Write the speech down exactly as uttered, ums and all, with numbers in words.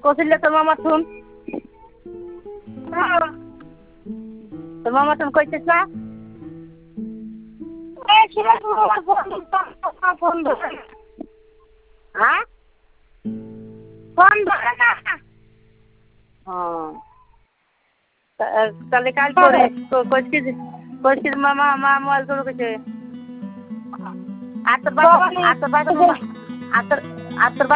কৌশল্য তোর মামা শুন তোর মামা তুমি কইছিস না ফোন ধরে হ্যাঁ ফোন ধরে না ও তাহলে কাল করে কইছিস কইছিস মামা মা মোবাইল করে কইছে আর তোর বাবা আর তোর বাবা আর তোর আর তোর